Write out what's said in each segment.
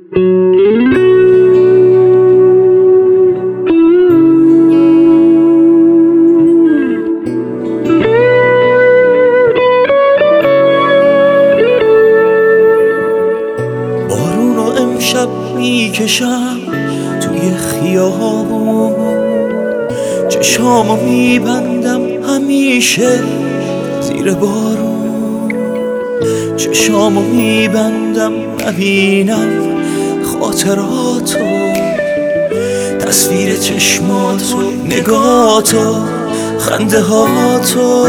بارونو امشب میکشم توی خیابون، چشامو میبندم همیشه زیر بارون، چشامو میبندم نبینم خاطراتو، تصویر چشماتو، نگاتو، خنده هاتو.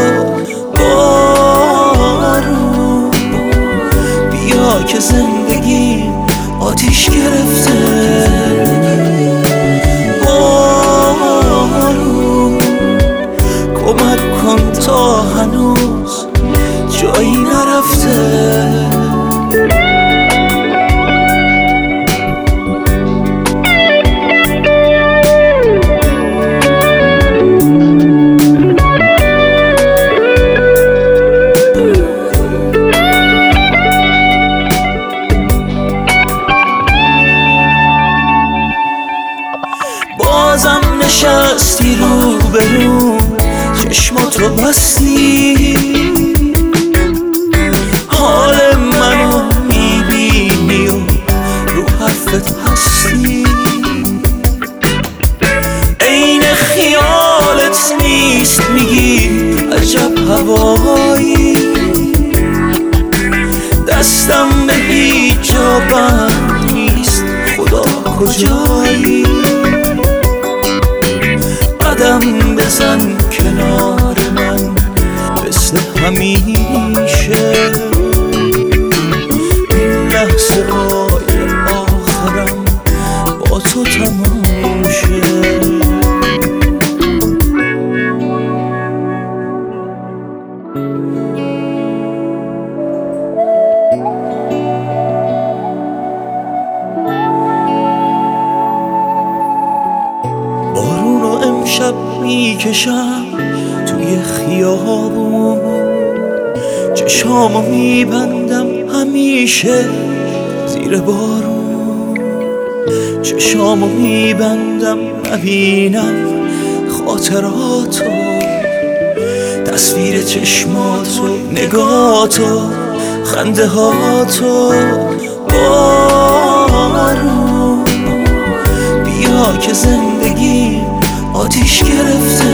بارون بیا که زندگی آتیش گرفته، بارون کمک کن تا هنوز جایی نرفته. بازم نشستی رو برو، چشماتو بستی، حال منو میبینی و رو حرفت هستی، عین خیالت نیست میگی عجب هوایی، دستم به هیچ جا بند نیست خدا کجایی، قدم بزن کنار من مثل همیشه، این لحظه های آخرم با تو تموم شه. امشب میکشم توی خیابون، چشامو میبندم همیشه زیر بارون، چشامو میبندم نبینم خاطراتو، تصویر چشماتو، نگاتو، خنده هاتو. بارون بیا که زندگی آتیش گرفته،